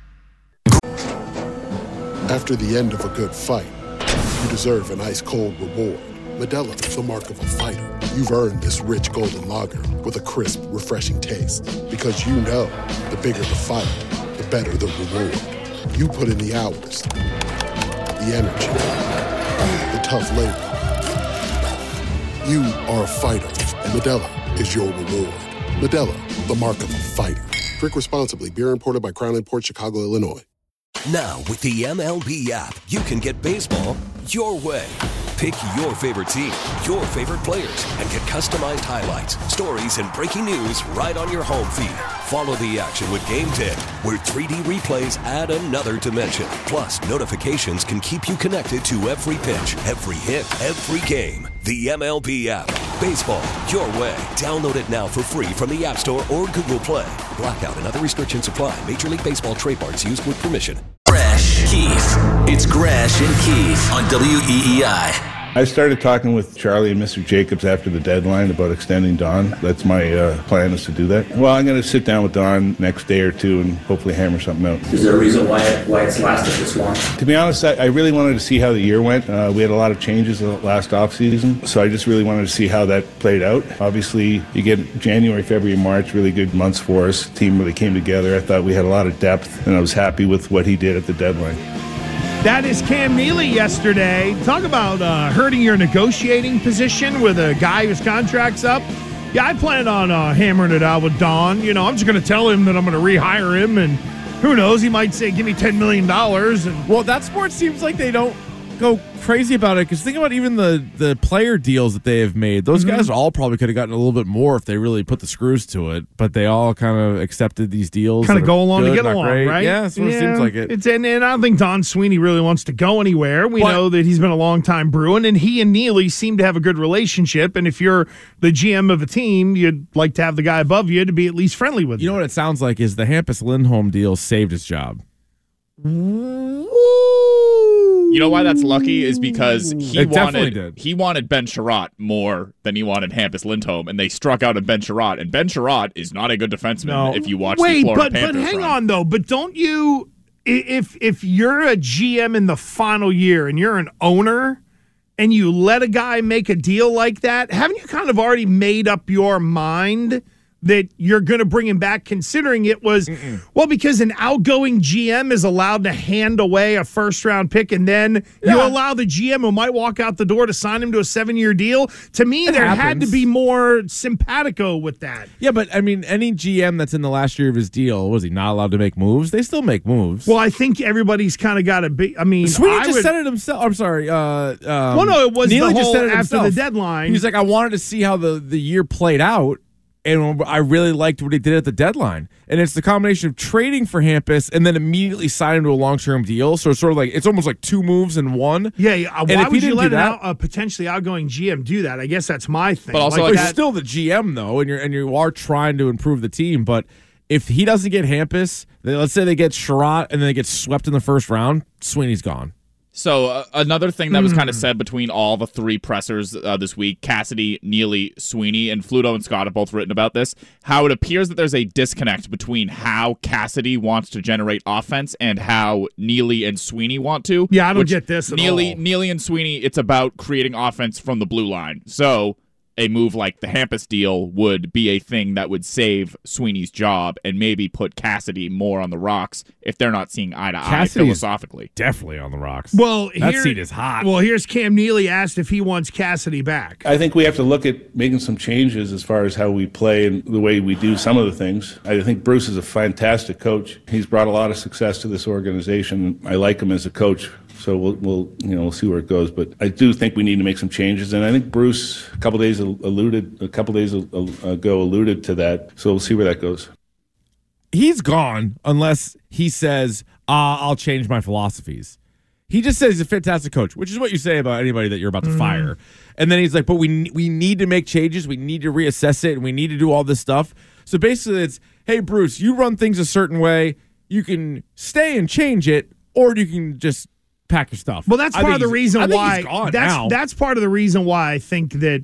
After the end of a good fight, you deserve an ice-cold reward. Modelo, the mark of a fighter. You've earned this rich golden lager with a crisp, refreshing taste. Because you know, the bigger the fight, the better the reward. You put in the hours, the energy, the tough labor. You are a fighter, and Modelo is your reward. Modelo, the mark of a fighter. Drink responsibly. Beer imported by Crown Imports, Chicago, Illinois. Now, with the MLB app, you can get baseball your way. Pick your favorite team, your favorite players, and get customized highlights, stories, and breaking news right on your home feed. Follow the action with Game Day, where 3D replays add another dimension. Plus, notifications can keep you connected to every pitch, every hit, every game. The MLB app. Baseball your way. Download it now for free from the App Store or Google Play. Blackout and other restrictions apply. Major League Baseball trademarks used with permission. Gresh Keith. It's Gresh and Keith on WEEI. I started talking with Charlie and Mr. Jacobs after the deadline about extending Don. That's my plan, is to do that. Well, I'm going to sit down with Don next day or two and hopefully hammer something out. Is there a reason why it's lasted this long? To be honest, I really wanted to see how the year went. We had a lot of changes in the last offseason, so I just really wanted to see how that played out. Obviously, you get January, February, March, really good months for us. The team really came together. I thought we had a lot of depth, and I was happy with what he did at the deadline. That is Cam Neely yesterday. Talk about hurting your negotiating position with a guy whose contract's up. Yeah, I plan on hammering it out with Don. You know, I'm just going to tell him that I'm going to rehire him, and who knows, he might say, give me $10 million. And well, that sport seems like they don't go crazy about it, because think about even the player deals that they have made. Those guys all probably could have gotten a little bit more if they really put the screws to it, but they all kind of accepted these deals. Kind of go along good, to get along, great. right? Yeah, that's what it seems like it. And I don't think Don Sweeney really wants to go anywhere. We know that he's been a long time Bruin, and he and Neely seem to have a good relationship, and if you're the GM of a team, you'd like to have the guy above you to be at least friendly with you. You know what it sounds like is the Hampus Lindholm deal saved his job. You know why that's lucky is because he wanted Ben Sherratt more than he wanted Hampus Lindholm, and they struck out at Ben Sherratt, and Ben Sherratt is not a good defenseman if you watch the Florida Panthers. But hang on though, but don't you, if you're a GM in the final year and you're an owner and you let a guy make a deal like that, haven't you kind of already made up your mind that you're going to bring him back, considering it was, well, because an outgoing GM is allowed to hand away a first-round pick, and then you allow the GM who might walk out the door to sign him to a 7-year deal? To me, there had to be more simpatico with that. Yeah, but, I mean, any GM that's in the last year of his deal, was he not allowed to make moves? They still make moves. Well, I think everybody's kind of got a big, I mean, Sweeney just said it himself. I'm sorry. Well, no, it was Neely the whole just said it after himself. the deadline. He's like, I wanted to see how the year played out, and I really liked what he did at the deadline. And it's the combination of trading for Hampus and then immediately signing to a long-term deal. So it's sort of like, it's almost like two moves in one. Yeah, why would you let a potentially outgoing GM do that? I guess that's my thing. But also, you're still the GM, though, and you are trying to improve the team. But if he doesn't get Hampus, let's say they get Sherratt and then they get swept in the first round, Sweeney's gone. So another thing that was kind of said between all the three pressers this week, Cassidy, Neely, Sweeney, and Fluto and Scott have both written about this, how it appears that there's a disconnect between how Cassidy wants to generate offense and how Neely and Sweeney want to. Yeah, I don't get this at all. Neely and Sweeney, it's about creating offense from the blue line. So a move like the Hampus deal would be a thing that would save Sweeney's job and maybe put Cassidy more on the rocks if they're not seeing eye to eye philosophically. Definitely on the rocks. Well, that seat is hot. Well, here's Cam Neely asked if he wants Cassidy back. I think we have to look at making some changes as far as how we play and the way we do some of the things. I think Bruce is a fantastic coach. He's brought a lot of success to this organization. I like him as a coach. So we'll see where it goes, but I do think we need to make some changes, and I think Bruce a couple days ago alluded to that. So we'll see where that goes. He's gone unless he says, "I'll change my philosophies." He just says he's a fantastic coach, which is what you say about anybody that you're about to fire. And then he's like, "But we need to make changes. We need to reassess it, and we need to do all this stuff." So basically, it's, "Hey Bruce, you run things a certain way. You can stay and change it, or you can just pack your stuff." Well, that's part of the reason why. That's that's part of the reason why I think that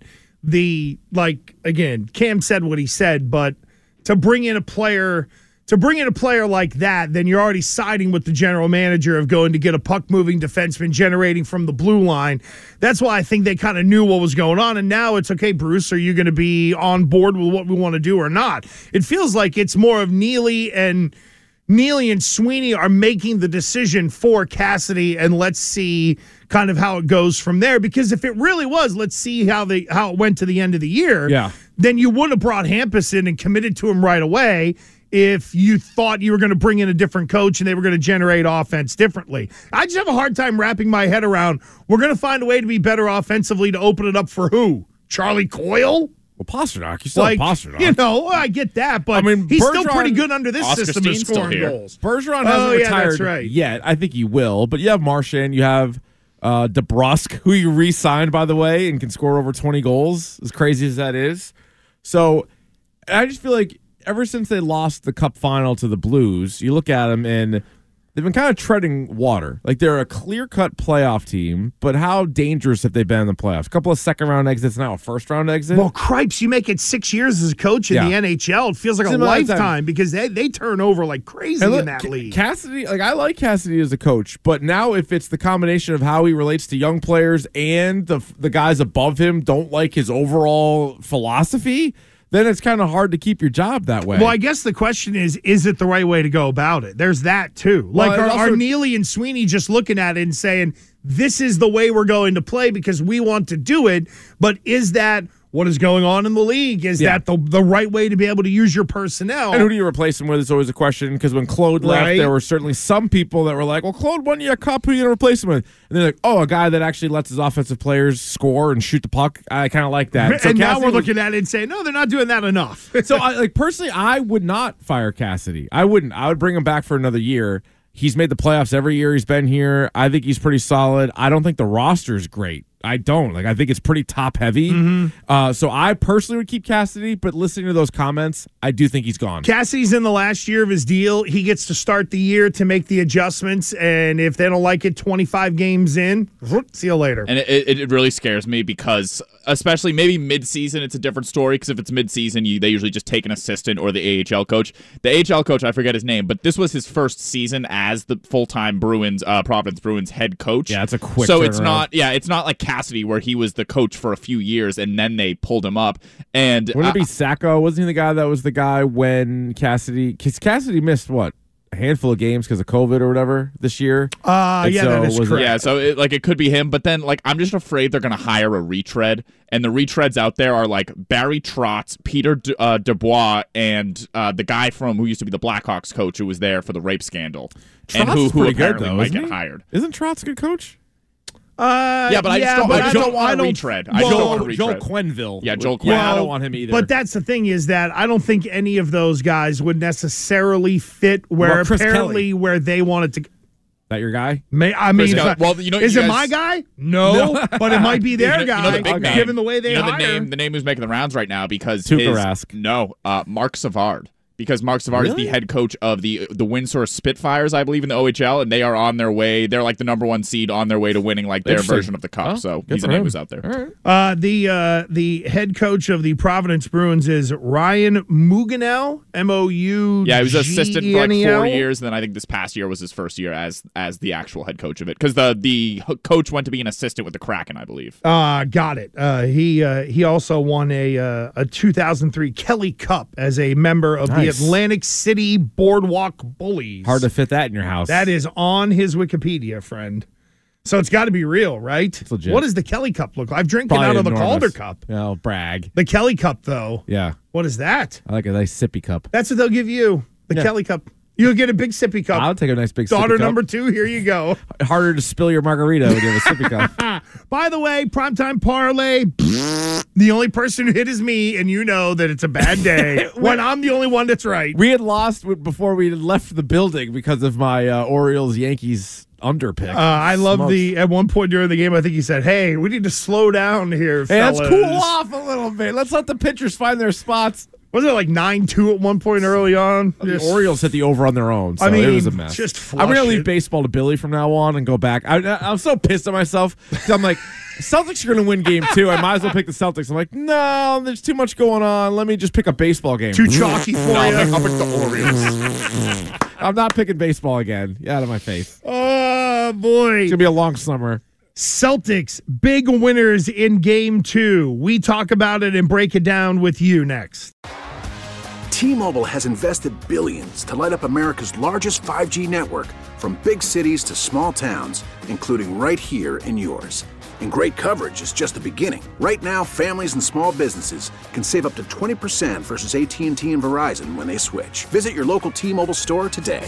again, Cam said what he said, but to bring in a player like that, then you're already siding with the general manager of going to get a puck-moving defenseman generating from the blue line. That's why I think they kind of knew what was going on, and now it's, okay, Bruce, are you going to be on board with what we want to do or not? It feels like it's more of Neely and Sweeney are making the decision for Cassidy, and let's see kind of how it goes from there. Because if it really was, let's see how it went to the end of the year, then you would have brought Hampus in and committed to him right away if you thought you were going to bring in a different coach and they were going to generate offense differently. I just have a hard time wrapping my head around, we're going to find a way to be better offensively to open it up for who? Charlie Coyle? Well, Pasternak, you still have Pasternak. You know, I get that, but he's still pretty good under this system of scoring goals. Bergeron hasn't retired yet. I think he will, but you have Marchand, you have DeBrusk, who you re-signed, by the way, and can score over 20 goals, as crazy as that is. So I just feel like ever since they lost the Cup final to the Blues, you look at them and they've been kind of treading water. Like they're a clear-cut playoff team, but how dangerous have they been in the playoffs? A couple of second-round exits, now a first-round exit. Well, cripes, you make it 6 years as a coach in the NHL. It feels like a lifetime because they turn over like crazy in that league. Cassidy, like I like Cassidy as a coach, but now if it's the combination of how he relates to young players and the guys above him don't like his overall philosophy, then it's kind of hard to keep your job that way. Well, I guess the question is it the right way to go about it? There's that, too. Well, like, are Neely and Sweeney just looking at it and saying, this is the way we're going to play because we want to do it, but is that what is going on in the league? Is that the right way to be able to use your personnel? And who do you replace him with is always a question, because when Claude left, there were certainly some people that were like, well, Claude won you a cup, who are you going to replace him with? And they're like, oh, a guy that actually lets his offensive players score and shoot the puck. I kind of like that. So and now we're looking at it and saying, no, they're not doing that enough. So, personally, I would not fire Cassidy. I wouldn't. I would bring him back for another year. He's made the playoffs every year he's been here. I think he's pretty solid. I don't think the roster is great. I don't. I think it's pretty top-heavy. Mm-hmm. So I personally would keep Cassidy, but listening to those comments, I do think he's gone. Cassidy's in the last year of his deal. He gets to start the year to make the adjustments, and if they don't like it 25 games in, see you later. And it really scares me because, especially maybe mid-season, it's a different story, because if it's mid-season, they usually just take an assistant or the AHL coach. The AHL coach, I forget his name, but this was his first season as the full-time Providence Bruins head coach. Yeah, it's a quick So turnaround. it's not like Cassidy, where he was the coach for a few years and then they pulled him up. And wouldn't it be Sacco? Wasn't he the guy that was the guy when Cassidy missed what? A handful of games because of COVID or whatever this year? That is correct. Yeah, so it could be him, but then I'm just afraid they're going to hire a retread, and the retreads out there are like Barry Trotz, Peter Dubois, and the guy who used to be the Blackhawks coach who was there for the rape scandal. Trotz and who pretty apparently good, though, might isn't get he? hired. Isn't Trotz a good coach? I don't want a retread. I don't want a retread. Joel Quenneville. Yeah, Joel Quenneville. Yeah, I don't want him either. But that's the thing is that I don't think any of those guys would necessarily fit where where they wanted to. That your guy? Is it my guy? No, but it might be their guy. Given the way they hire. The name who's making the rounds right now because Mark Savard. Because Mark Savard is the head coach of the Windsor Spitfires, I believe, in the OHL, and they are on their way. They're like the number one seed on their way to winning their version of the cup. So he's a name who's out there. Right. The head coach of the Providence Bruins is Ryan Mougenel, M-O-U. Yeah, he was assistant for 4 years, and then I think this past year was his first year as the actual head coach of it. Because the coach went to be an assistant with the Kraken, I believe. Got it. He also won a 2003 Kelly Cup as a member of the Atlantic City Boardwalk Bullies. Hard to fit that in your house. That is on his Wikipedia, friend. So it's got to be real, right? It's legit. What does the Kelly Cup look like? I've drinking out of the Calder Cup. Oh, brag. The Kelly Cup, though. Yeah. What is that? I like a nice sippy cup. That's what they'll give you. The Kelly Cup. You'll get a big sippy cup. I'll take a nice big sippy cup. Daughter number 2, here you go. Harder to spill your margarita when you have a sippy cup. By the way, primetime parlay. The only person who hit is me, and you know that it's a bad day when I'm the only one that's right. We had lost before we left the building because of my Orioles-Yankees underpick. I love at one point during the game, I think he said, hey, we need to slow down here, fellas. Let's cool off a little bit. Let's let the pitchers find their spots. Wasn't it like 9-2 at one point early on? The Orioles hit the over on their own, so it was a mess. I'm going to leave baseball to Billy from now on and go back. I'm so pissed at myself because I'm like, Celtics are going to win game 2. I might as well pick the Celtics. I'm like, no, there's too much going on. Let me just pick a baseball game. Too chalky for you. I'll pick the Orioles. I'm not picking baseball again. Get out of my face. Oh, boy. It's going to be a long summer. Celtics, big winners in game 2. We talk about it and break it down with you next. T-Mobile has invested billions to light up America's largest 5G network, from big cities to small towns, including right here in yours. And great coverage is just the beginning. Right now, families and small businesses can save up to 20% versus AT&T and Verizon when they switch. Visit your local T-Mobile store today.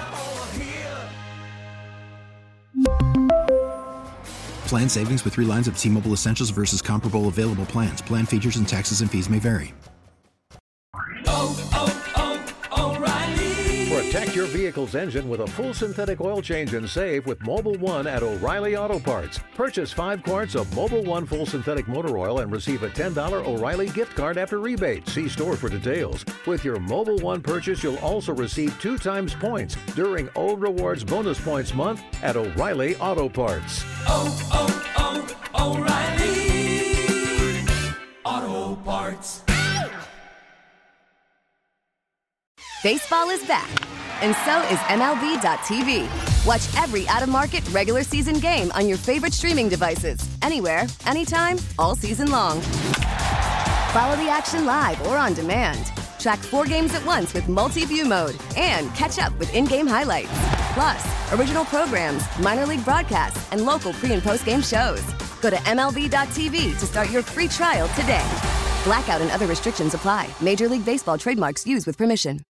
Plan savings with 3 lines of T-Mobile Essentials versus comparable available plans. Plan features and taxes and fees may vary. Protect your your vehicle's engine with a full synthetic oil change and save with Mobil 1 at O'Reilly Auto Parts. Purchase 5 quarts of Mobil 1 full synthetic motor oil and receive a $10 O'Reilly gift card after rebate. See store for details. With your Mobil 1 purchase, you'll also receive 2 times points during O Rewards Bonus Points Month at O'Reilly Auto Parts. O'Reilly Auto Parts. Baseball is back, and so is MLB.tv. Watch every out-of-market regular season game on your favorite streaming devices, anywhere, anytime, all season long. Follow the action live or on demand. Track 4 games at once with multi-view mode and catch up with in-game highlights. Plus, original programs, minor league broadcasts, and local pre- and post-game shows. Go to MLB.tv to start your free trial today. Blackout and other restrictions apply. Major League Baseball trademarks used with permission.